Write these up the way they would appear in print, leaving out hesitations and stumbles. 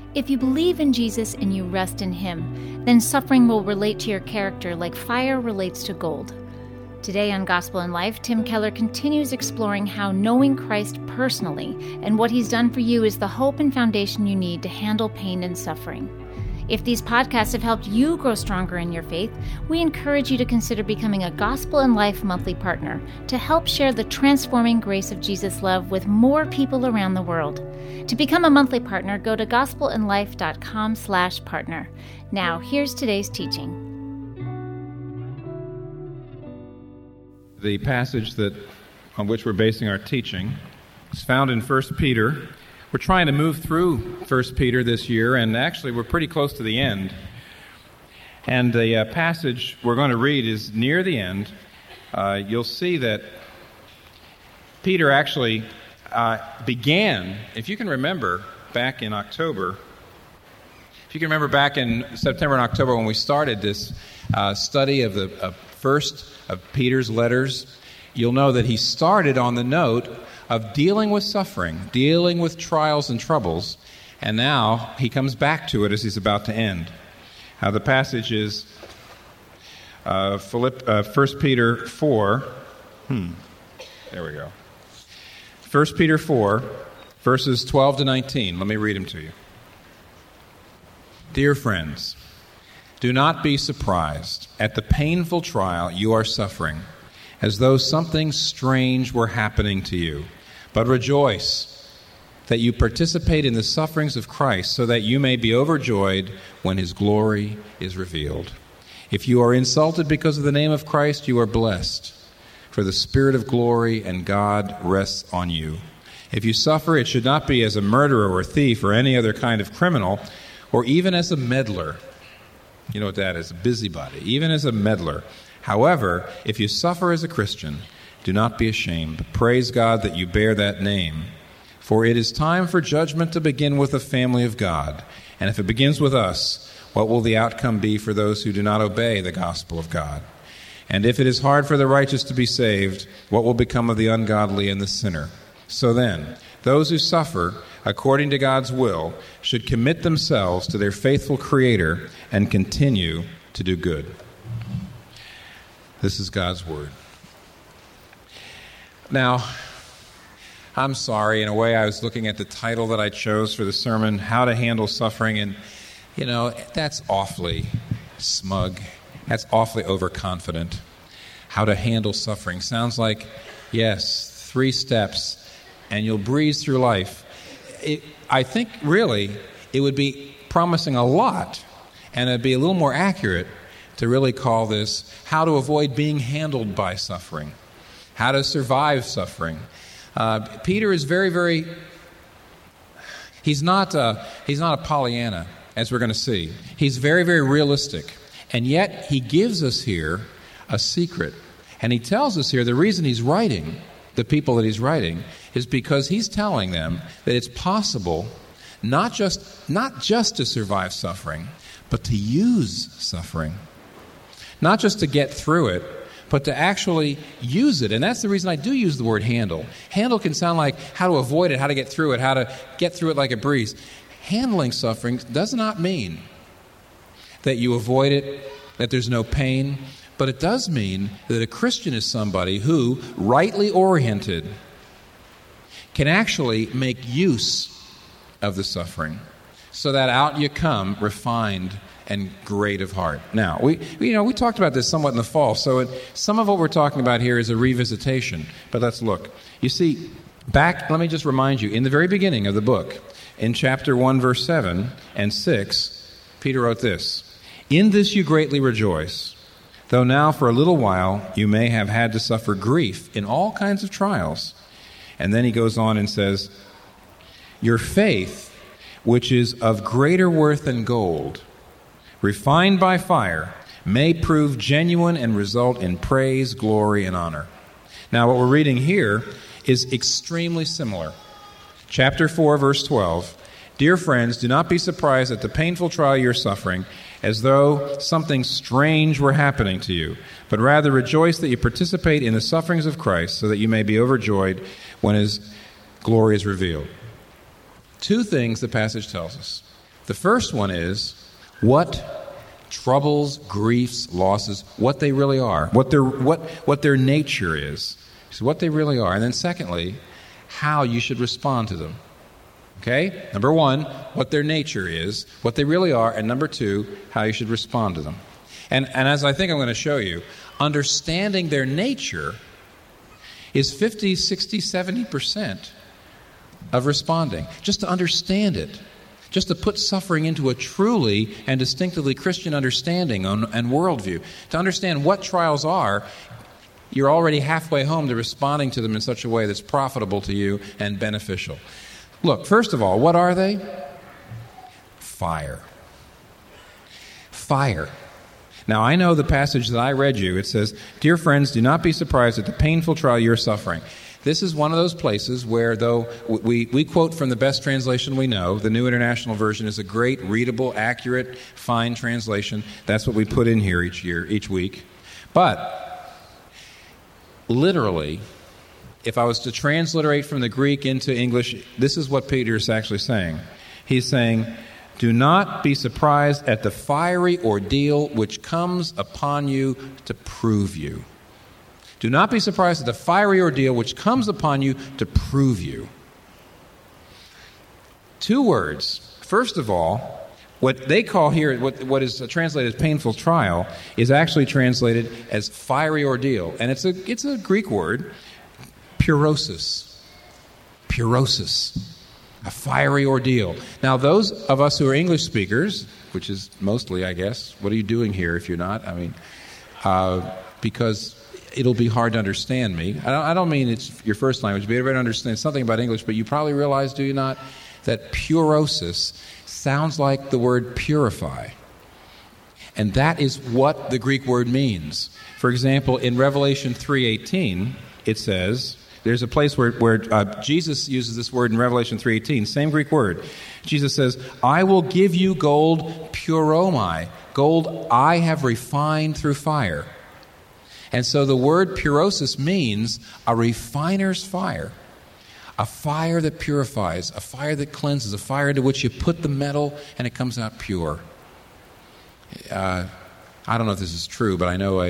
If you believe in Jesus and you rest in Him, then suffering will relate to your character like fire relates to gold. Today on Gospel in Life, Tim Keller continues exploring how knowing Christ personally and what He's done for you is the hope and foundation you need to handle pain and suffering. If these podcasts have helped you grow stronger in your faith, we encourage you to consider becoming a Gospel in Life monthly partner to help share the transforming grace of Jesus' love with more people around the world. To become a monthly partner, go to gospelinlife.com/partner. Now, here's today's teaching. The passage on which we're basing our teaching is found in 1 Peter. We're trying to move through 1 Peter this year, and actually we're pretty close to the end. And the passage we're going to read is near the end. You'll see that Peter actually began, if you can remember, back in October. If you can remember back in September and October when we started this study of the first of Peter's letters, you'll know that he started on the note of dealing with suffering, dealing with trials and troubles, and now he comes back to it as he's about to end. The passage is 1 Peter 4. There we go. 1 Peter 4, verses 12 to 19. Let me read them to you. Dear friends, do not be surprised at the painful trial you are suffering, as though something strange were happening to you. But rejoice that you participate in the sufferings of Christ, so that you may be overjoyed when His glory is revealed. If you are insulted because of the name of Christ, you are blessed, for the Spirit of glory and God rests on you. If you suffer, it should not be as a murderer or thief or any other kind of criminal, or even as a meddler. You know what that is, a busybody, even as a meddler. However, if you suffer as a Christian, do not be ashamed, but praise God that you bear that name. For it is time for judgment to begin with the family of God. And if it begins with us, what will the outcome be for those who do not obey the gospel of God? And if it is hard for the righteous to be saved, what will become of the ungodly and the sinner? So then, those who suffer according to God's will should commit themselves to their faithful Creator and continue to do good. This is God's Word. Now, I'm sorry, in a way I was looking at the title that I chose for the sermon, How to Handle Suffering, and, that's awfully smug. That's awfully overconfident. How to handle suffering. Sounds like, yes, 3 steps, and you'll breeze through life. I think, really, it would be promising a lot, and it'd be a little more accurate to really call this How to Avoid Being Handled by Suffering. How to survive suffering. Peter is very, very... He's not a Pollyanna, as we're going to see. He's very, very realistic. And yet, he gives us here a secret. And he tells us here the reason he's writing, the people that he's writing, is because he's telling them that it's possible not just to survive suffering, but to use suffering. Not just to get through it, but to actually use it. And that's the reason I do use the word handle. Handle can sound like how to avoid it, how to get through it, how to get through it like a breeze. Handling suffering does not mean that you avoid it, that there's no pain, but it does mean that a Christian is somebody who, rightly oriented, can actually make use of the suffering so that out you come refined and great of heart. Now, we talked about this somewhat in the fall, so some of what we're talking about here is a revisitation, but let's look. You see, let me just remind you, in the very beginning of the book, in chapter 1, verse 7 and 6, Peter wrote this, "In this you greatly rejoice, though now for a little while you may have had to suffer grief in all kinds of trials." And then he goes on and says, "Your faith, which is of greater worth than gold, refined by fire, may prove genuine and result in praise, glory, and honor." Now, what we're reading here is extremely similar. Chapter 4, verse 12, "Dear friends, do not be surprised at the painful trial you're suffering, as though something strange were happening to you, but rather rejoice that you participate in the sufferings of Christ, so that you may be overjoyed when His glory is revealed." 2 things the passage tells us. The first one is what troubles, griefs, losses, what they really are, what their nature is. So what they really are. And then secondly, how you should respond to them. Okay? Number one, what their nature is, what they really are, and number two, how you should respond to them. And as I think I'm going to show you, understanding their nature is 50, 60, 70% of responding. Just to understand it. Just to put suffering into a truly and distinctively Christian understanding and worldview. To understand what trials are, you're already halfway home to responding to them in such a way that's profitable to you and beneficial. Look, first of all, what are they? Fire. Fire. Now, I know the passage that I read you. It says, "Dear friends, do not be surprised at the painful trial you're suffering." This is one of those places where, though we quote from the best translation we know, the New International Version is a great, readable, accurate, fine translation. That's what we put in here each week. But, literally, if I was to transliterate from the Greek into English, this is what Peter is actually saying. He's saying, "Do not be surprised at the fiery ordeal which comes upon you to prove you." Do not be surprised at the fiery ordeal which comes upon you to prove you. Two words. First of all, what they call here, what is translated as painful trial, is actually translated as fiery ordeal. And it's a Greek word, purosis. Purosis. A fiery ordeal. Now, those of us who are English speakers, which is mostly, I guess, what are you doing here if you're not? I mean, because it'll be hard to understand me. I don't mean it's your first language, but everybody understands something about English, but you probably realize, do you not, that purosis sounds like the word purify. And that is what the Greek word means. For example, in Revelation 3:18, it says, there's a place where Jesus uses this word in Revelation 3:18, same Greek word. Jesus says, "I will give you gold puromai, gold I have refined through fire." And so the word purosis means a refiner's fire, a fire that purifies, a fire that cleanses, a fire into which you put the metal and it comes out pure. I don't know if this is true, but I know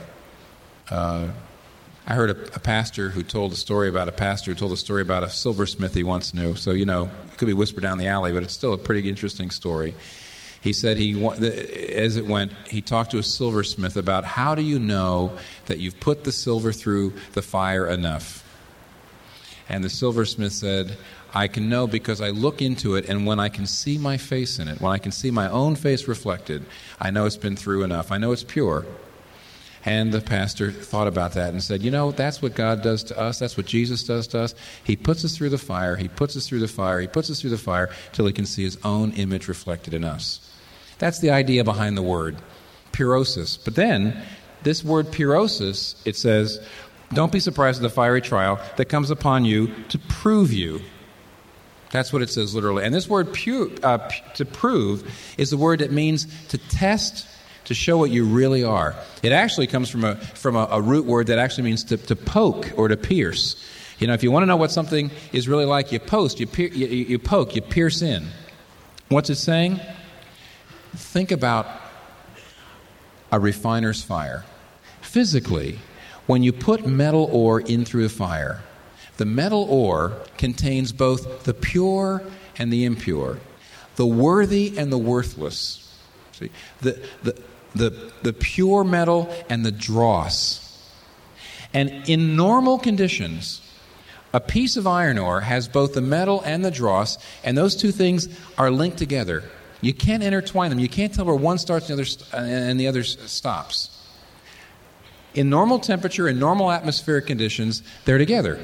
I heard a pastor who told a story about a silversmith he once knew. So, it could be whispered down the alley, but it's still a pretty interesting story. He said as it went, he talked to a silversmith about how do you know that you've put the silver through the fire enough? And the silversmith said, "I can know because I look into it, and when I can see my face in it, when I can see my own face reflected, I know it's been through enough. I know it's pure." And the pastor thought about that and said, that's what God does to us. That's what Jesus does to us. He puts us through the fire. He puts us through the fire. He puts us through the fire till he can see his own image reflected in us. That's the idea behind the word, purosis. But then, this word purosis, it says, don't be surprised at the fiery trial that comes upon you to prove you. That's what it says literally. And this word to prove is the word that means to test, to show what you really are. It actually comes from a root word that actually means to poke or to pierce. If you want to know what something is really like, you poke, you pierce in. What's it saying? Think about a refiner's fire. Physically, when you put metal ore in through the fire, the metal ore contains both the pure and the impure, the worthy and the worthless. See, the pure metal and the dross. And in normal conditions, a piece of iron ore has both the metal and the dross, and those two things are linked together. You can't intertwine them. You can't tell where one starts and the other stops. In normal temperature and normal atmospheric conditions, they're together.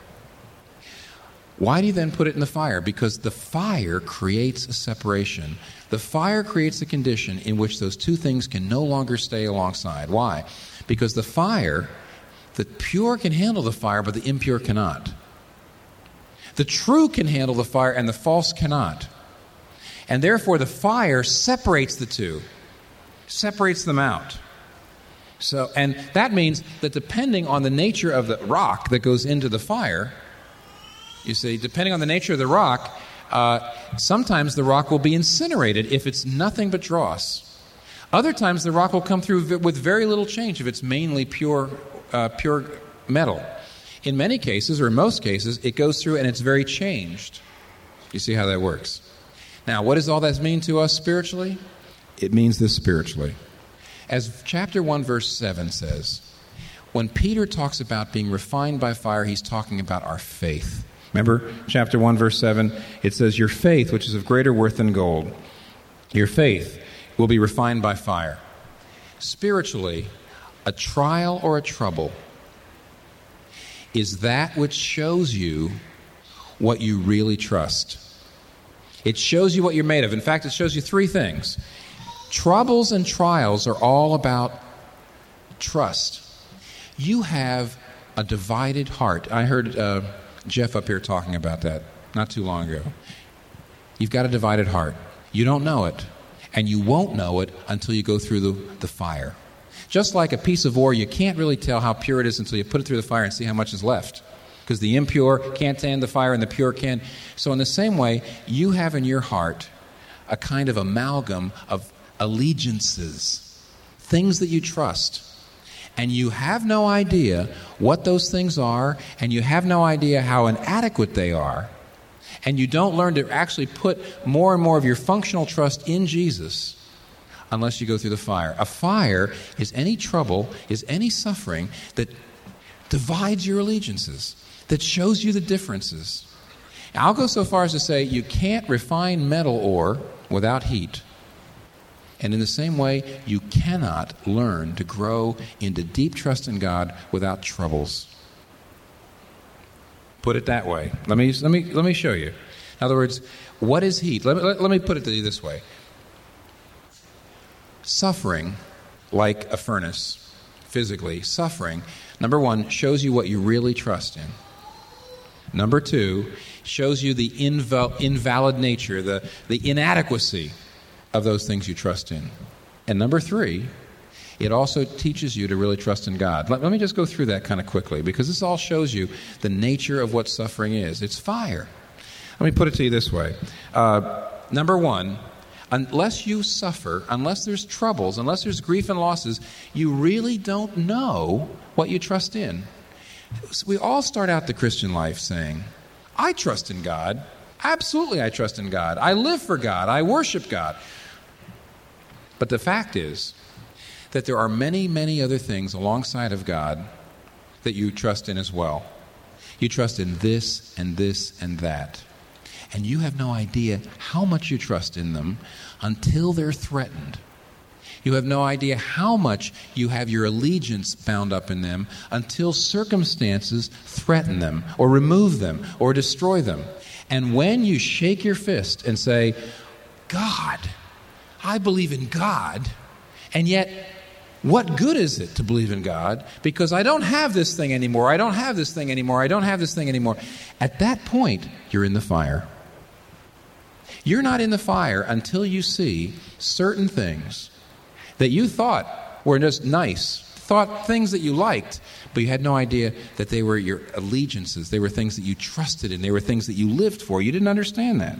Why do you then put it in the fire? Because the fire creates a separation. The fire creates a condition in which those two things can no longer stay alongside. Why? Because the fire, the pure can handle the fire, but the impure cannot. The true can handle the fire, and the false cannot. And therefore, the fire separates the two, separates them out. And that means that depending on the nature of the rock that goes into the fire, you see, depending on the nature of the rock, Sometimes the rock will be incinerated if it's nothing but dross. Other times the rock will come through with very little change if it's mainly pure metal. In many cases, or in most cases, it goes through and it's very changed. You see how that works? Now, what does all that mean to us spiritually? It means this spiritually. As chapter 1, verse 7 says, when Peter talks about being refined by fire, he's talking about our faith. Remember, chapter 1, verse 7, it says, your faith, which is of greater worth than gold, your faith will be refined by fire. Spiritually, a trial or a trouble is that which shows you what you really trust. It shows you what you're made of. In fact, it shows you three things. Troubles and trials are all about trust. You have a divided heart. I heard Jeff up here talking about that not too long ago. You've got a divided heart. You don't know it, and you won't know it until you go through the fire. Just like a piece of ore, you can't really tell how pure it is until you put it through the fire and see how much is left. Because the impure can't stand the fire and the pure can. So in the same way, you have in your heart a kind of amalgam of allegiances, things that you trust. And you have no idea what those things are, and you have no idea how inadequate they are. And you don't learn to actually put more and more of your functional trust in Jesus unless you go through the fire. A fire is any trouble, is any suffering that divides your allegiances, that shows you the differences. Now, I'll go so far as to say you can't refine metal ore without heat. And in the same way, you cannot learn to grow into deep trust in God without troubles. Put it that way. Let me show you. In other words, what is heat? Let me put it to you this way. Suffering, like a furnace, physically, suffering, number one, shows you what you really trust in. Number two, shows you the invalid nature, the inadequacy of those things you trust in. And number three, it also teaches you to really trust in God. Let me just go through that kind of quickly, because this all shows you the nature of what suffering is. It's fire. Let me put it to you this way. Number one, unless you suffer, unless there's troubles, unless there's grief and losses, you really don't know what you trust in. So we all start out the Christian life saying, I trust in God. Absolutely I trust in God. I live for God. I worship God. But the fact is that there are many, many other things alongside of God that you trust in as well. You trust in this and this and that. And you have no idea how much you trust in them until they're threatened. You have no idea how much you have your allegiance bound up in them until circumstances threaten them or remove them or destroy them. And when you shake your fist and say, God, I believe in God, and yet what good is it to believe in God? Because I don't have this thing anymore. I don't have this thing anymore. I don't have this thing anymore. At that point, you're in the fire. You're not in the fire until you see certain things that you thought were just nice, thought things that you liked, but you had no idea that they were your allegiances. They were things that you trusted in. They were things that you lived for. You didn't understand that.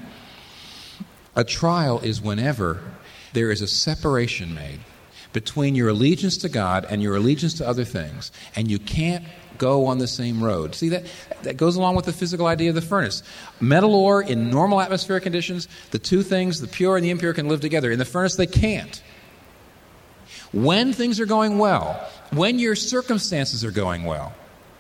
A trial is whenever there is a separation made between your allegiance to God and your allegiance to other things, and you can't go on the same road. See, that goes along with the physical idea of the furnace. Metal ore in normal atmospheric conditions, the two things, the pure and the impure, can live together. In the furnace, they can't. When things are going well, when your circumstances are going well,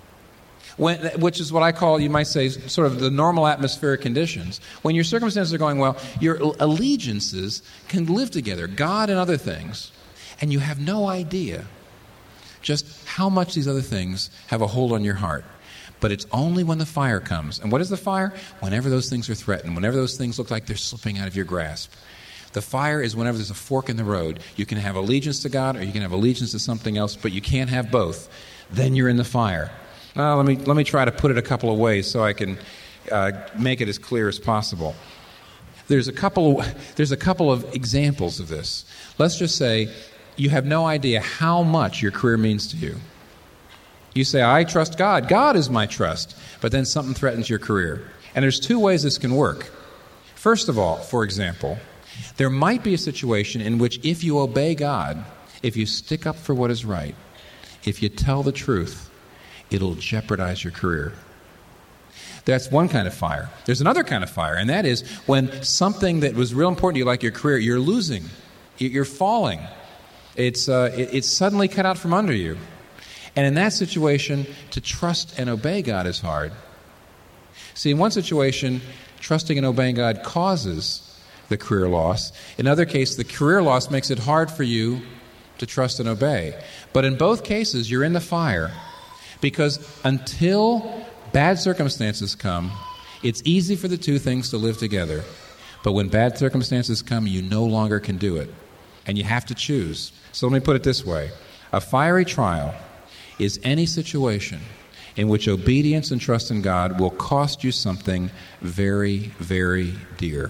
which is what I call, you might say, sort of the normal atmospheric conditions, when your circumstances are going well, your allegiances can live together, God and other things, and you have no idea just how much these other things have a hold on your heart. But it's only when the fire comes. And what is the fire? Whenever those things are threatened, whenever those things look like they're slipping out of your grasp. The fire is whenever there's a fork in the road. You can have allegiance to God or you can have allegiance to something else, but you can't have both. Then you're in the fire. Let me try to put it a couple of ways so I can make it as clear as possible. There's a couple of examples of this. Let's just say you have no idea how much your career means to you. You say, I trust God. God is my trust. But then something threatens your career. And there's two ways this can work. First of all, for example, there might be a situation in which if you obey God, if you stick up for what is right, if you tell the truth, it'll jeopardize your career. That's one kind of fire. There's another kind of fire, and that is when something that was real important to you, like your career, you're losing. You're falling. It's suddenly cut out from under you. And in that situation, to trust and obey God is hard. See, in one situation, trusting and obeying God causes the career loss. In other cases, the career loss makes it hard for you to trust and obey. But in both cases, you're in the fire. Because until bad circumstances come, it's easy for the two things to live together. But when bad circumstances come, you no longer can do it. And you have to choose. So let me put it this way. A fiery trial is any situation in which obedience and trust in God will cost you something very, very dear.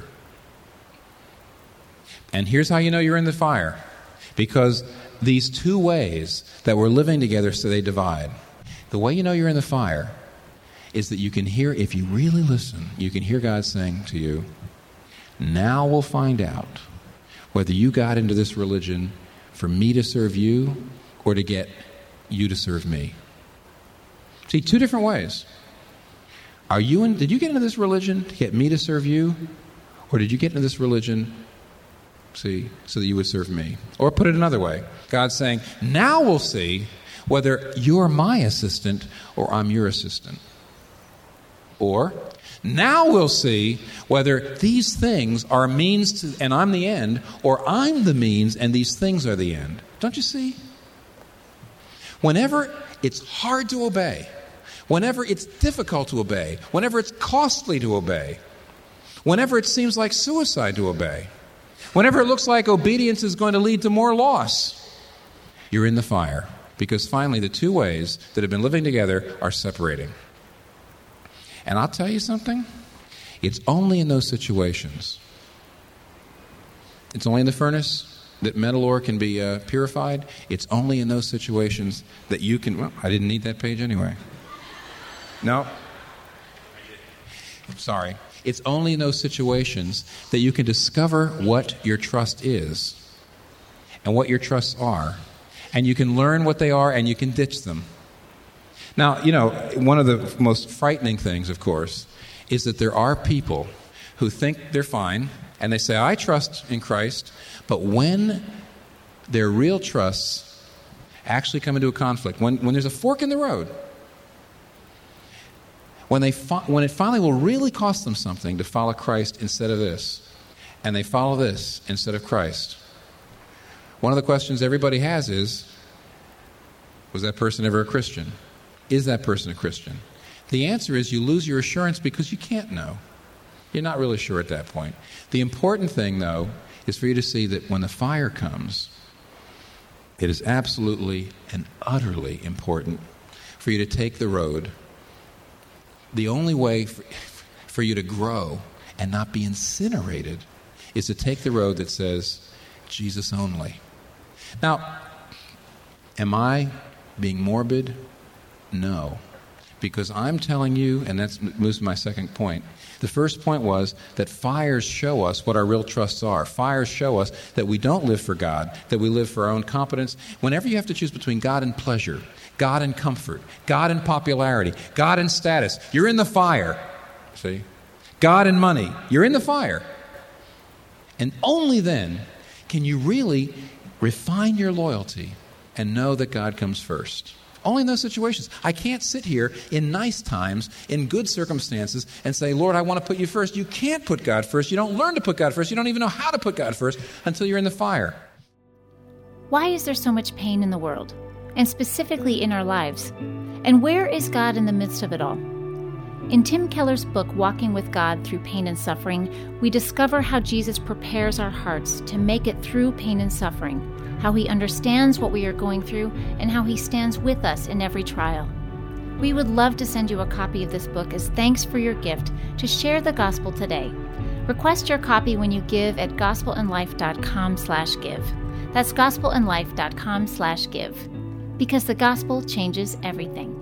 And here's how you know you're in the fire. Because these two ways that we're living together, so they divide. The way you know you're in the fire is that you can hear, if you really listen, you can hear God saying to you, now we'll find out whether you got into this religion for me to serve you or to get you to serve me. See, two different ways. Did you get into this religion to get me to serve you? Or did you get into this religion, so that you would serve me? Or put it another way, God's saying, now we'll see whether you're my assistant or I'm your assistant. Or, now we'll see whether these things are means to, and I'm the end, or I'm the means and these things are the end. Don't you see? Whenever it's hard to obey, whenever it's difficult to obey, whenever it's costly to obey, whenever it seems like suicide to obey, whenever it looks like obedience is going to lead to more loss, you're in the fire. Because finally the two ways that have been living together are separating. And I'll tell you something, it's only in those situations, it's only in the furnace that metal ore can be purified. It's only in those situations that you can, well, I didn't need that page anyway. No. I'm sorry. It's only in those situations that you can discover what your trust is and what your trusts are. And you can learn what they are and you can ditch them. Now, one of the most frightening things, of course, is that there are people who think they're fine and they say, I trust in Christ, but when their real trusts actually come into a conflict, when there's a fork in the road, when it finally will really cost them something to follow Christ instead of this, and they follow this instead of Christ, one of the questions everybody has is, was that person ever a Christian? Is that person a Christian? The answer is you lose your assurance because you can't know. You're not really sure at that point. The important thing, though, is for you to see that when the fire comes, it is absolutely and utterly important for you to take the road. The only way for you to grow and not be incinerated is to take the road that says, Jesus only. Now, am I being morbid? No. Because I'm telling you, and that moves to my second point. The first point was that fires show us what our real trusts are. Fires show us that we don't live for God, that we live for our own competence. Whenever you have to choose between God and pleasure, God and comfort, God and popularity, God and status, you're in the fire. See? God and money, you're in the fire. And only then can you really refine your loyalty and know that God comes first. Only in those situations. I can't sit here in nice times, in good circumstances, and say, Lord, I want to put you first. You can't put God first. You don't learn to put God first. You don't even know how to put God first until you're in the fire. Why is there so much pain in the world, and specifically in our lives? And where is God in the midst of it all? In Tim Keller's book, Walking with God Through Pain and Suffering, we discover how Jesus prepares our hearts to make it through pain and suffering, how he understands what we are going through, and how he stands with us in every trial. We would love to send you a copy of this book as thanks for your gift to share the gospel today. Request your copy when you give at gospelandlife.com/give. That's gospelandlife.com/give. Because the gospel changes everything.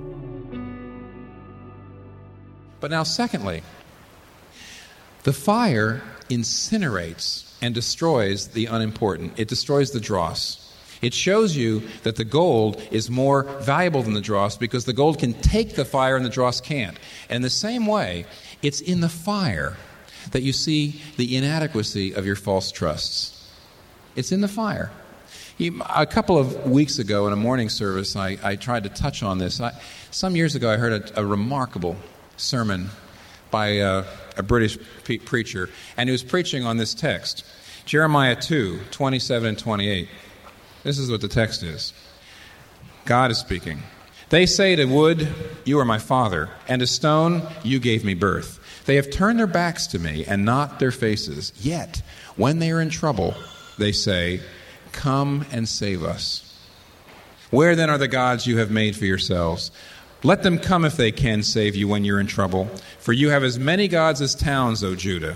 But now, secondly, the fire incinerates and destroys the unimportant. It destroys the dross. It shows you that the gold is more valuable than the dross because the gold can take the fire and the dross can't. And in the same way, it's in the fire that you see the inadequacy of your false trusts. It's in the fire. A couple of weeks ago in a morning service, I tried to touch on this. Some years ago, I heard a remarkable sermon by a British preacher, and he was preaching on this text, Jeremiah 2:27 and 28. This is what the text is. God is speaking. They say to wood, you are my father, and to stone, you gave me birth. They have turned their backs to me and not their faces. Yet, when they are in trouble, they say, come and save us. Where then are the gods you have made for yourselves? Let them come if they can save you when you're in trouble. For you have as many gods as towns, O Judah.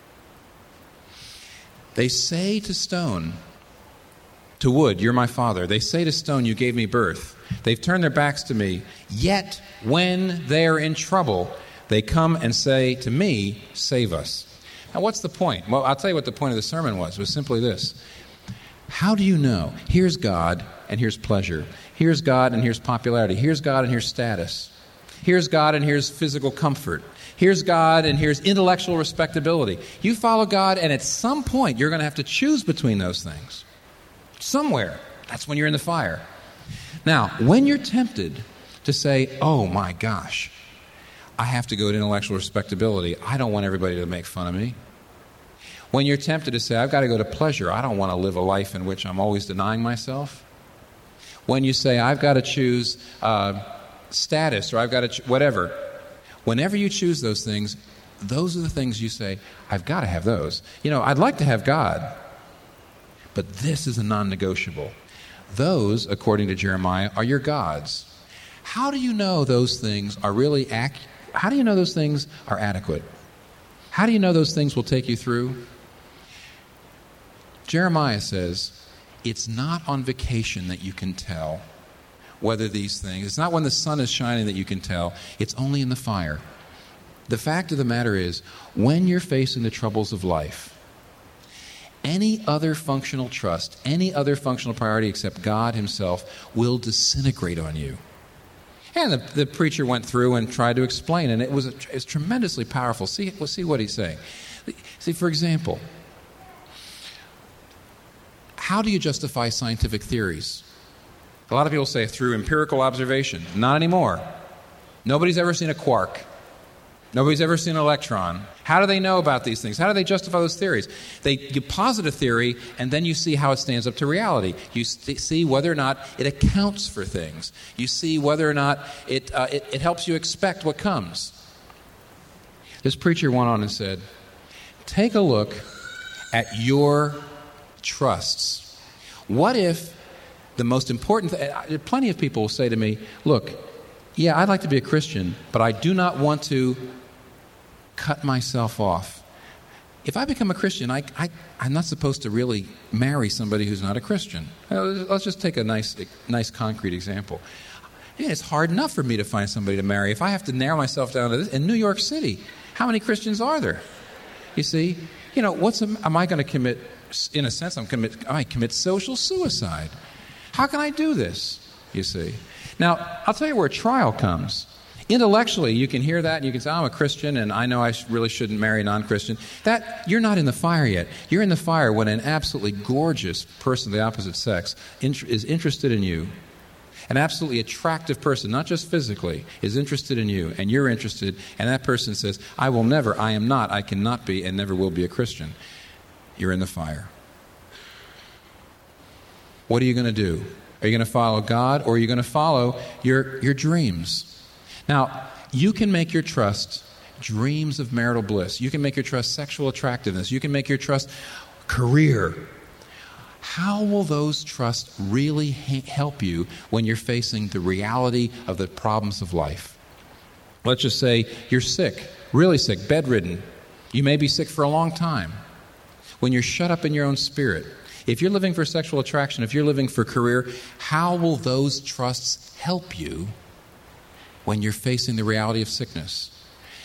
They say to stone, to wood, you're my father. They say to stone, you gave me birth. They've turned their backs to me. Yet when they're in trouble, they come and say to me, save us. Now what's the point? Well, I'll tell you what the point of the sermon was. It was simply this. How do you know? Here's God and here's pleasure. Here's God and here's popularity. Here's God and here's status. Here's God and here's physical comfort. Here's God and here's intellectual respectability. You follow God, and at some point you're going to have to choose between those things. Somewhere. That's when you're in the fire. Now, when you're tempted to say, oh my gosh, I have to go to intellectual respectability. I don't want everybody to make fun of me. When you're tempted to say, I've got to go to pleasure. I don't want to live a life in which I'm always denying myself. When you say, I've got to choose status, or I've got to whatever. Whenever you choose those things, those are the things you say, I've got to have those. You know, I'd like to have God, but this is a non-negotiable. Those, according to Jeremiah, are your gods. How do you know those things are really how do you know those things are adequate? How do you know those things will take you through? Jeremiah says, it's not on vacation that you can tell whether these things, it's not when the sun is shining that you can tell, it's only in the fire. The fact of the matter is, when you're facing the troubles of life, any other functional trust, any other functional priority except God himself will disintegrate on you. And the preacher went through and tried to explain, and it's tremendously powerful. We'll see what he's saying. See, for example, how do you justify scientific theories? A lot of people say through empirical observation. Not anymore. Nobody's ever seen a quark. Nobody's ever seen an electron. How do they know about these things? How do they justify those theories? You posit a theory, and then you see how it stands up to reality. You see whether or not it accounts for things. You see whether or not it helps you expect what comes. This preacher went on and said, take a look at your trusts. What if the most important plenty of people will say to me, look, yeah, I'd like to be a Christian, but I do not want to cut myself off. If I become a Christian, I'm not supposed to really marry somebody who's not a Christian. Let's just take a nice concrete example. It's hard enough for me to find somebody to marry. If I have to narrow myself down to this, in New York City, how many Christians are there? You see, am I going to commit, in a sense, I might commit social suicide. How can I do this, you see? Now, I'll tell you where trial comes. Intellectually, you can hear that and you can say, I'm a Christian and I know I really shouldn't marry a non-Christian. You're not in the fire yet. You're in the fire when an absolutely gorgeous person of the opposite sex is interested in you. An absolutely attractive person, not just physically, is interested in you, and you're interested, and that person says, I am not, I cannot be, and never will be a Christian. You're in the fire. What are you going to do? Are you going to follow God, or are you going to follow your dreams? Now, you can make your trust dreams of marital bliss. You can make your trust sexual attractiveness. You can make your trust career. How will those trusts really help you when you're facing the reality of the problems of life? Let's just say you're sick, really sick, bedridden. You may be sick for a long time. When you're shut up in your own spirit, if you're living for sexual attraction, if you're living for career, how will those trusts help you when you're facing the reality of sickness?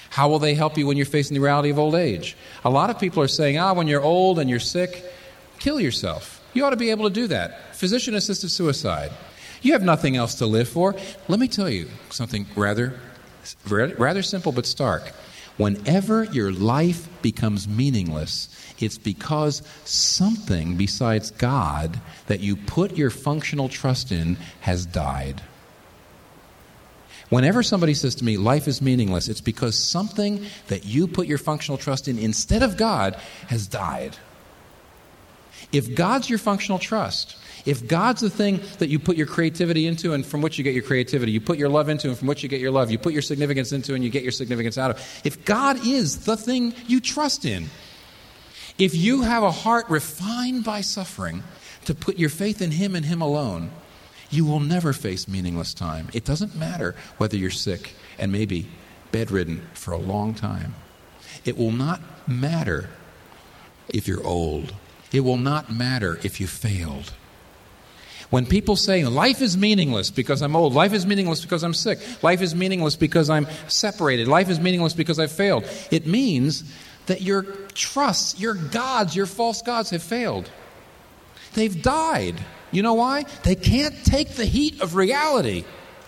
How will they help you when you're facing the reality of old age? A lot of people are saying, when you're old and you're sick, kill yourself. You ought to be able to do that. Physician-assisted suicide. You have nothing else to live for. Let me tell you something rather simple but stark. Whenever your life becomes meaningless, it's because something besides God that you put your functional trust in has died. Whenever somebody says to me, life is meaningless, it's because something that you put your functional trust in instead of God has died. If God's your functional trust, if God's the thing that you put your creativity into and from which you get your creativity, you put your love into and from which you get your love, you put your significance into and you get your significance out of, if God is the thing you trust in, if you have a heart refined by suffering to put your faith in Him and Him alone, you will never face meaningless time. It doesn't matter whether you're sick and maybe bedridden for a long time. It will not matter if you're old. It will not matter if you failed. When people say, life is meaningless because I'm old, life is meaningless because I'm sick, life is meaningless because I'm separated, life is meaningless because I failed, it means that your trusts, your gods, your false gods have failed. They've died. You know why? They can't take the heat of reality.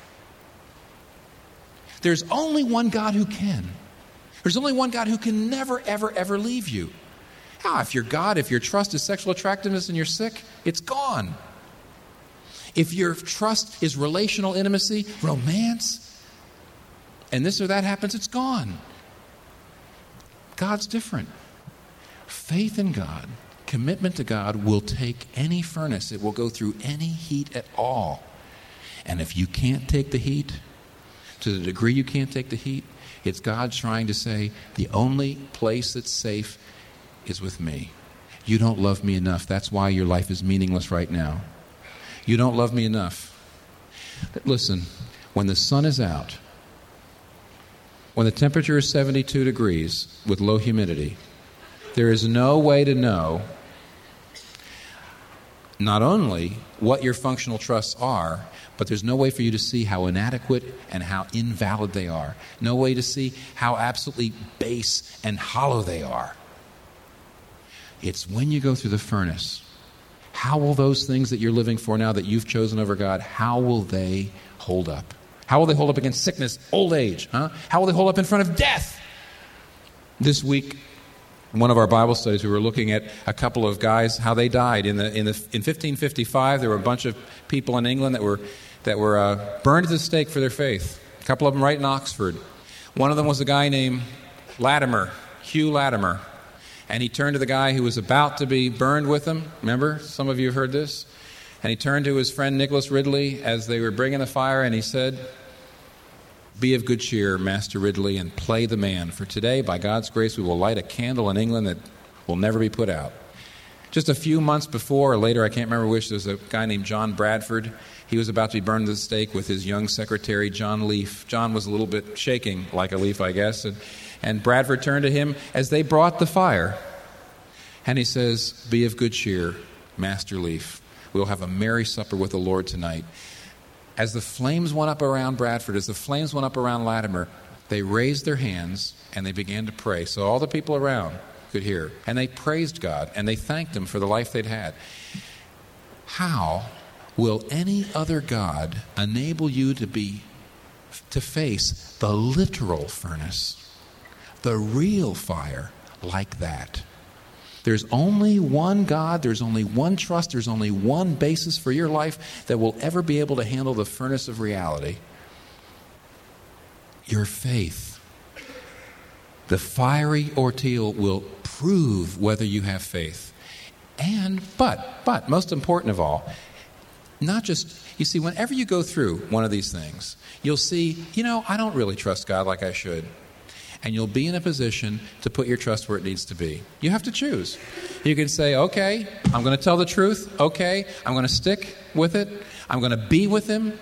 There's only one God who can. There's only one God who can never, ever, ever leave you. If your God, if your trust is sexual attractiveness and you're sick, it's gone. If your trust is relational intimacy, romance, and this or that happens, it's gone. God's different. Faith in God, commitment to God will take any furnace. It will go through any heat at all. And if you can't take the heat, to the degree you can't take the heat, it's God trying to say, the only place that's safe is with me. You don't love me enough. That's why your life is meaningless right now. You don't love me enough. Listen, when the sun is out, when the temperature is 72 degrees with low humidity, there is no way to know not only what your functional trusts are, but there's no way for you to see how inadequate and how invalid they are. No way to see how absolutely base and hollow they are. It's when you go through the furnace. How will those things that you're living for now that you've chosen over God, how will they hold up? How will they hold up against sickness, old age? How will they hold up in front of death? This week, in one of our Bible studies, we were looking at a couple of guys, how they died. In 1555, there were a bunch of people in England that were burned at the stake for their faith. A couple of them right in Oxford. One of them was a guy named Latimer, Hugh Latimer. And he turned to the guy who was about to be burned with him. Remember? Some of you have heard this. And he turned to his friend Nicholas Ridley as they were bringing the fire, and he said, "Be of good cheer, Master Ridley, and play the man. For today, by God's grace, we will light a candle in England that will never be put out." Just a few months before, or later, I can't remember which, there's a guy named John Bradford. He was about to be burned to the stake with his young secretary, John Leaf. John was a little bit shaking like a leaf, I guess. And Bradford turned to him as they brought the fire. And he says, "Be of good cheer, Master Leaf. We'll have a merry supper with the Lord tonight." As the flames went up around Bradford, as the flames went up around Latimer, they raised their hands and they began to pray. So all the people around could hear. And they praised God and they thanked Him for the life they'd had. How will any other God enable you to face the literal furnace, the real fire like that? There's only one God, there's only one trust, there's only one basis for your life that will ever be able to handle the furnace of reality. Your faith. The fiery ordeal will prove whether you have faith. But most important of all, not just, you see, whenever you go through one of these things, you'll see, I don't really trust God like I should. And you'll be in a position to put your trust where it needs to be. You have to choose. You can say, okay, I'm going to tell the truth. Okay, I'm going to stick with it. I'm going to be with Him.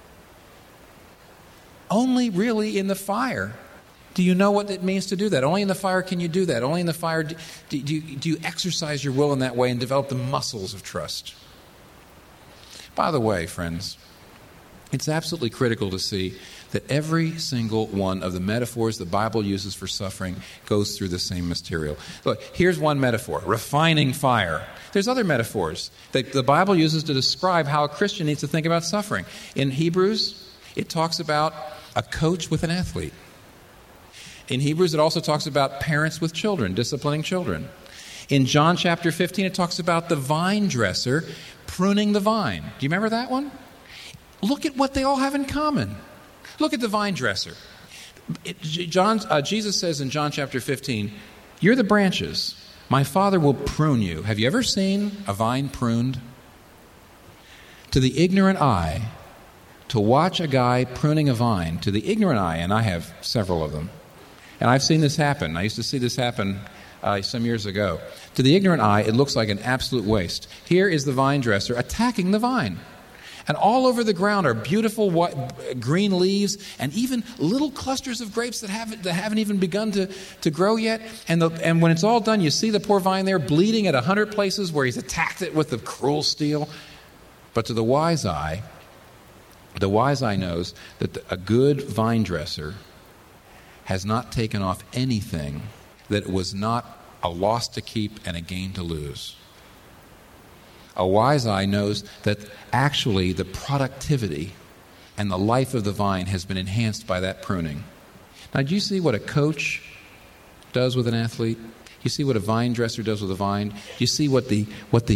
Only really in the fire do you know what it means to do that. Only in the fire can you do that. Only in the fire do you exercise your will in that way and develop the muscles of trust. By the way, friends, it's absolutely critical to see that every single one of the metaphors the Bible uses for suffering goes through the same material. Look, here's one metaphor, refining fire. There's other metaphors that the Bible uses to describe how a Christian needs to think about suffering. In Hebrews, it talks about a coach with an athlete. In Hebrews, it also talks about parents with children, disciplining children. In John chapter 15, it talks about the vine dresser pruning the vine. Do you remember that one? Look at what they all have in common. Look at the vine dresser. Jesus says in John chapter 15, "You're the branches. My Father will prune you." Have you ever seen a vine pruned? To the ignorant eye, to watch a guy pruning a vine, to the ignorant eye, and I have several of them, and I've seen this happen. I used to see this happen some years ago. To the ignorant eye, it looks like an absolute waste. Here is the vine dresser attacking the vine. And all over the ground are beautiful white, green leaves and even little clusters of grapes that haven't even begun to grow yet. And when it's all done, you see the poor vine there bleeding at 100 places where he's attacked it with the cruel steel. But to the wise eye knows that a good vine dresser has not taken off anything that was not a loss to keep and a gain to lose. A wise eye knows that actually the productivity and the life of the vine has been enhanced by that pruning. Now, do you see what a coach does with an athlete? You see what a vine dresser does with a vine? You see what the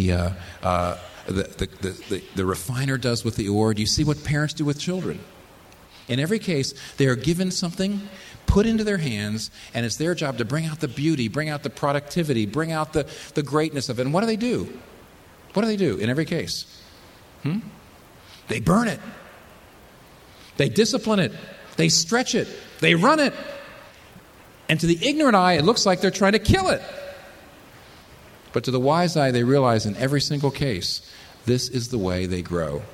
refiner does with the ore? Do you see what parents do with children? In every case, they are given something, put into their hands, and it's their job to bring out the beauty, bring out the productivity, bring out the greatness of it. And what do? What do they do in every case? They burn it. They discipline it. They stretch it. They run it. And to the ignorant eye, it looks like they're trying to kill it. But to the wise eye, they realize in every single case, this is the way they grow.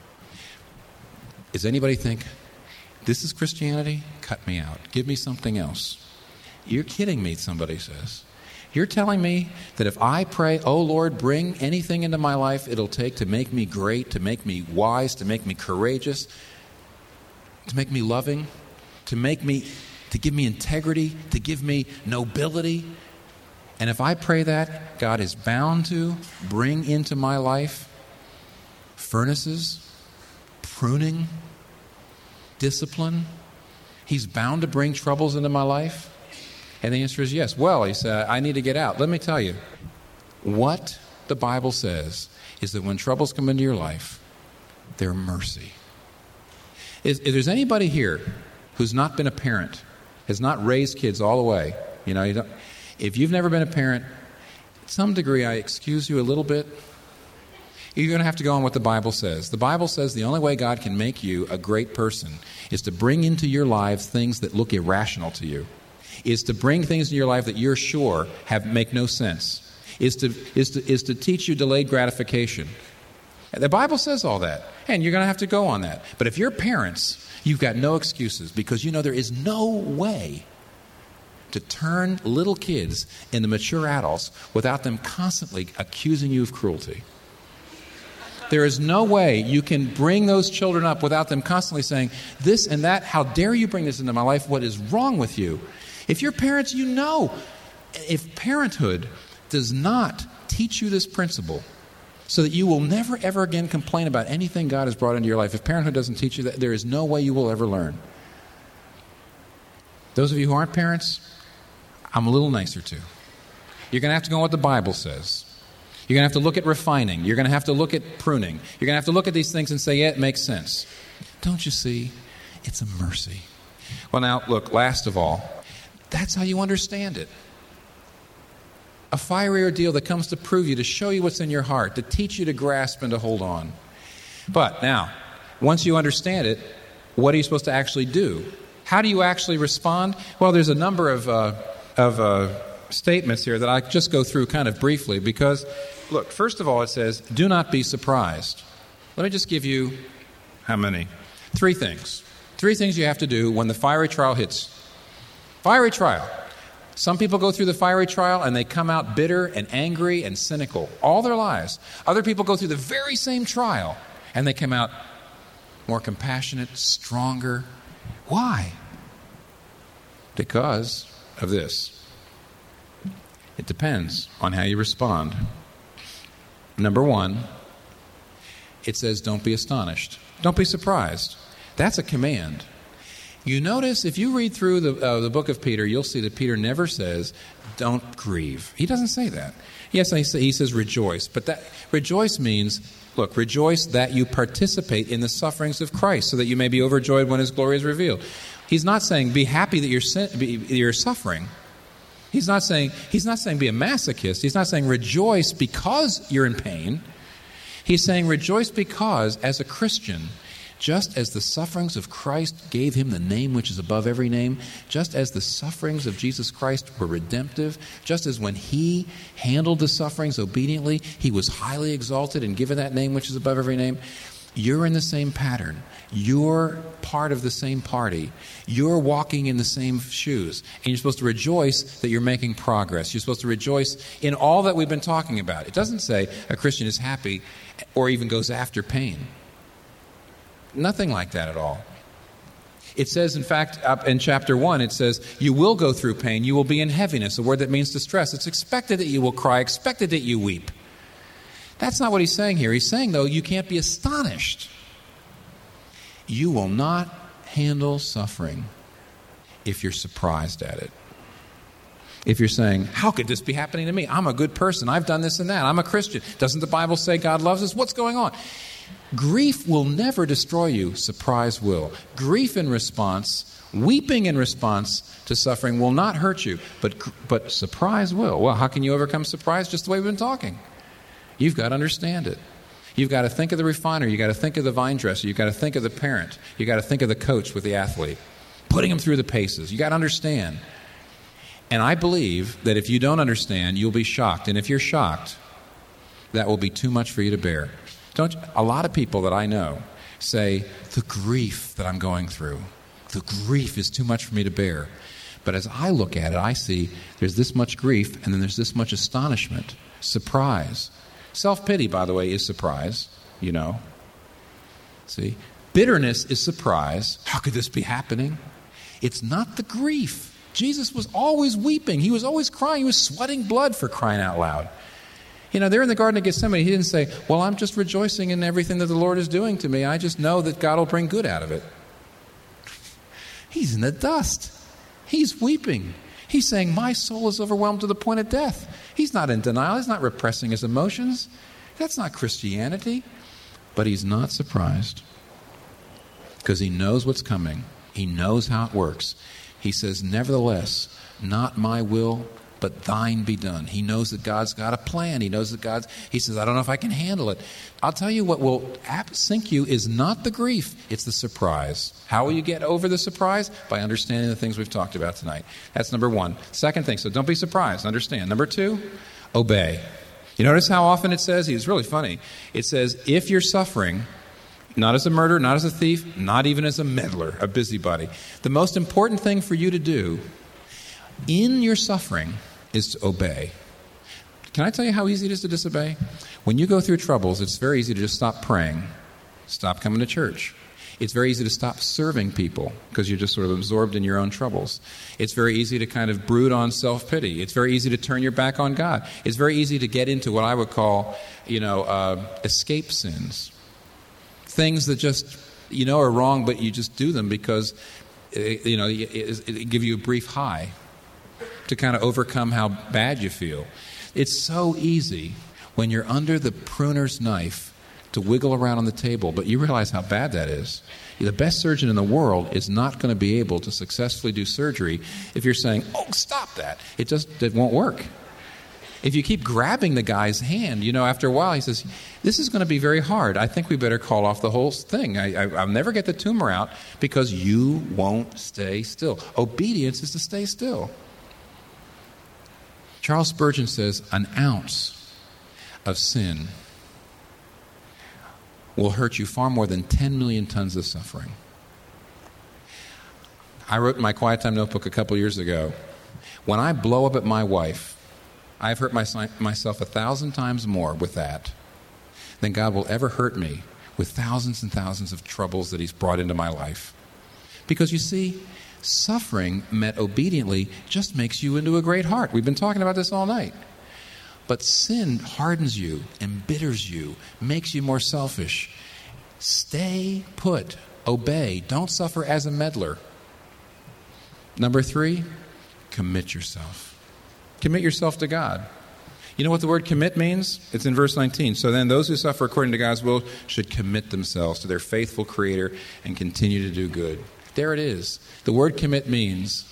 Does anybody think, this is Christianity? Cut me out. Give me something else. You're kidding me, somebody says. You're telling me that if I pray, "Oh Lord, bring anything into my life it'll take to make me great, to make me wise, to make me courageous, to make me loving, to give me integrity, to give me nobility," and if I pray that, God is bound to bring into my life furnaces, pruning, discipline. He's bound to bring troubles into my life. And the answer is yes. Well, he said, I need to get out. Let me tell you, what the Bible says is that when troubles come into your life, they're mercy. If there's anybody here who's not been a parent, has not raised kids all the way, if you've never been a parent, to some degree I excuse you a little bit. You're going to have to go on what the Bible says. The Bible says the only way God can make you a great person is to bring into your lives things that look irrational to you. Is to bring things in your life that you're sure make no sense. Is to teach you delayed gratification. The Bible says all that, and you're going to have to go on that. But if you're parents, you've got no excuses, because there is no way to turn little kids into mature adults without them constantly accusing you of cruelty. There is no way you can bring those children up without them constantly saying, "This and that, how dare you bring this into my life? What is wrong with you?" If you're parents, if parenthood does not teach you this principle so that you will never, ever again complain about anything God has brought into your life, if parenthood doesn't teach you that, there is no way you will ever learn. Those of you who aren't parents, I'm a little nicer to. You're going to have to go on what the Bible says. You're going to have to look at refining. You're going to have to look at pruning. You're going to have to look at these things and say, yeah, it makes sense. Don't you see? It's a mercy. Well, now, look, last of all, that's how you understand it. A fiery ordeal that comes to prove you, to show you what's in your heart, to teach you to grasp and to hold on. But now, once you understand it, what are you supposed to actually do? How do you actually respond? Well, there's a number of statements here that I just go through kind of briefly because, look, first of all, it says, do not be surprised. Let me just give you, how many? 3 things. 3 things you have to do when the fiery trial hits. Fiery trial. Some people go through the fiery trial and they come out bitter and angry and cynical all their lives. Other people go through the very same trial and they come out more compassionate, stronger, Why? Because of this. It depends on how you respond. Number one, it says, don't be astonished. Don't be surprised. That's a command. You notice, if you read through the book of Peter, you'll see that Peter never says, don't grieve. He doesn't say that. Yes, he says rejoice. But that rejoice means, look, rejoice that you participate in the sufferings of Christ so that you may be overjoyed when his glory is revealed. He's not saying be happy that you're suffering. He's not saying be a masochist. He's not saying rejoice because you're in pain. He's saying rejoice because, as a Christian, just as the sufferings of Christ gave him the name which is above every name, just as the sufferings of Jesus Christ were redemptive, just as when he handled the sufferings obediently, he was highly exalted and given that name which is above every name, you're in the same pattern. You're part of the same party. You're walking in the same shoes. And you're supposed to rejoice that you're making progress. You're supposed to rejoice in all that we've been talking about. It doesn't say a Christian is happy or even goes after pain. Nothing like that at all. It says, in fact, up in chapter 1, it says, you will go through pain. You will be in heaviness, a word that means distress. It's expected that you will cry, expected that you weep. That's not what he's saying here. He's saying, though, you can't be astonished. You will not handle suffering if you're surprised at it. If you're saying, how could this be happening to me? I'm a good person. I've done this and that. I'm a Christian. Doesn't the Bible say God loves us? What's going on? Grief will never destroy you. Surprise will. Grief in response, weeping in response to suffering will not hurt you, but surprise will. Well, how can you overcome surprise? Just the way we've been talking. You've got to understand it. You've got to think of the refiner. You've got to think of the vine dresser. You've got to think of the parent. You've got to think of the coach with the athlete, putting him through the paces. You've got to understand. And I believe that if you don't understand, you'll be shocked. And if you're shocked, that will be too much for you to bear. A lot of people that I know say, the grief that I'm going through, the grief is too much for me to bear. But as I look at it, I see there's this much grief, and then there's this much astonishment, surprise. Self-pity, by the way, is surprise, you know. See? Bitterness is surprise. How could this be happening? It's not the grief. Jesus was always weeping. He was always crying. He was sweating blood, for crying out loud. You know, there in the Garden of Gethsemane, he didn't say, well, I'm just rejoicing in everything that the Lord is doing to me. I just know that God will bring good out of it. He's in the dust. He's weeping. He's saying, my soul is overwhelmed to the point of death. He's not in denial. He's not repressing his emotions. That's not Christianity. But he's not surprised because he knows what's coming. He knows how it works. He says, nevertheless, not my will, but thine be done. He knows that God's got a plan. He knows that he says, I don't know if I can handle it. I'll tell you what will sink you is not the grief, it's the surprise. How will you get over the surprise? By understanding the things we've talked about tonight. That's number one. Second thing, so don't be surprised, understand. Number two, obey. You notice how often it says, it's really funny, it says, if you're suffering, not as a murderer, not as a thief, not even as a meddler, a busybody, the most important thing for you to do in your suffering is to obey. Can I tell you how easy it is to disobey? When you go through troubles, it's very easy to just stop praying, stop coming to church. It's very easy to stop serving people because you're just sort of absorbed in your own troubles. It's very easy to kind of brood on self-pity. It's very easy to turn your back on God. It's very easy to get into what I would call, escape sins. Things that just, are wrong, but you just do them because, it give you a brief high to kind of overcome how bad you feel. It's so easy when you're under the pruner's knife to wiggle around on the table, but you realize how bad that is. The best surgeon in the world is not going to be able to successfully do surgery if you're saying, oh, stop that. It won't work. If you keep grabbing the guy's hand, after a while he says, this is going to be very hard. I think we better call off the whole thing. I'll never get the tumor out because you won't stay still. Obedience is to stay still. Charles Spurgeon says, an ounce of sin will hurt you far more than 10 million tons of suffering. I wrote in my Quiet Time notebook a couple years ago, when I blow up at my wife, I've hurt myself 1,000 times more with that than God will ever hurt me with thousands and thousands of troubles that he's brought into my life. Because you see, suffering met obediently just makes you into a great heart. We've been talking about this all night. But sin hardens you, embitters you, makes you more selfish. Stay put. Obey. Don't suffer as a meddler. Number 3, commit yourself. Commit yourself to God. You know what the word commit means? It's in verse 19. So then those who suffer according to God's will should commit themselves to their faithful Creator and continue to do good. There it is. The word commit means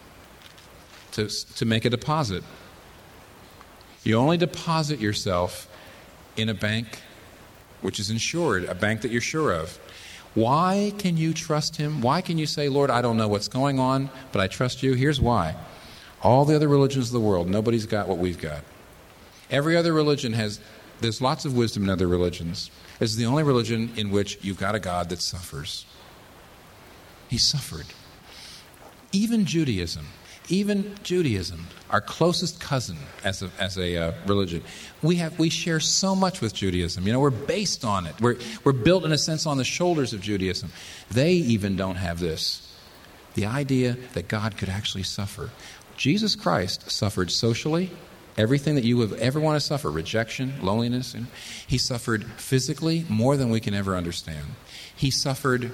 to make a deposit. You only deposit yourself in a bank which is insured, a bank that you're sure of. Why can you trust Him? Why can you say, Lord, I don't know what's going on, but I trust you? Here's why. All the other religions of the world, nobody's got what we've got. Every other religion there's lots of wisdom in other religions. This is the only religion in which you've got a God that suffers. He suffered. Even Judaism, our closest cousin as a religion, we share so much with Judaism. We're based on it. We're built in a sense on the shoulders of Judaism. They even don't have this. The idea that God could actually suffer. Jesus Christ suffered socially, everything that you would ever want to suffer, rejection, loneliness. He suffered physically more than we can ever understand. He suffered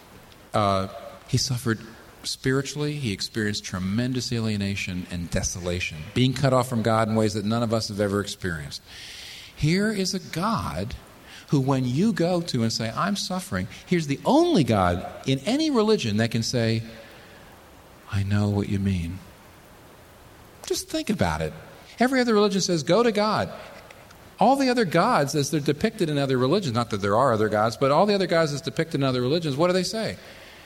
spiritually. He experienced tremendous alienation and desolation, being cut off from God in ways that none of us have ever experienced. Here is a God who, when you go to and say, I'm suffering, here's the only God in any religion that can say, I know what you mean. Just think about it. Every other religion says, go to God. All the other gods, as they're depicted in other religions, not that there are other gods, but all the other gods as depicted in other religions, what do they say?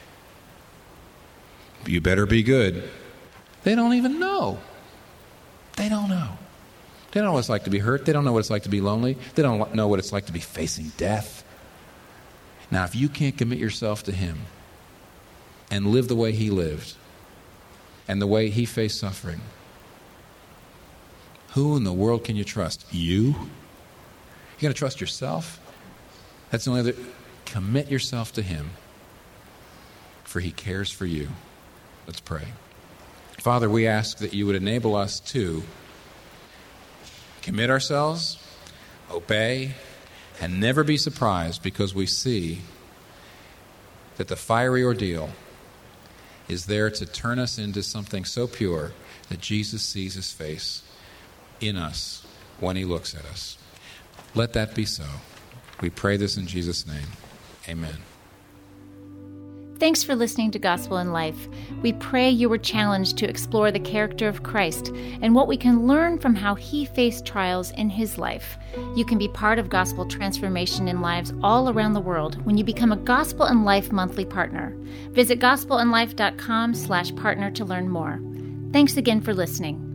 You better be good. They don't even know. They don't know. They don't know what it's like to be hurt. They don't know what it's like to be lonely. They don't know what it's like to be facing death. Now, if you can't commit yourself to Him and live the way He lived and the way He faced suffering, who in the world can you trust? You? You're going to trust yourself? That's the only other. Commit yourself to Him, for He cares for you. Let's pray. Father, we ask that you would enable us to commit ourselves, obey, and never be surprised because we see that the fiery ordeal is there to turn us into something so pure that Jesus sees His face in us when He looks at us. Let that be so. We pray this in Jesus' name. Amen. Thanks for listening to Gospel in Life. We pray you were challenged to explore the character of Christ and what we can learn from how He faced trials in His life. You can be part of gospel transformation in lives all around the world when you become a Gospel in Life monthly partner. Visit gospelinlife.com/partner to learn more. Thanks again for listening.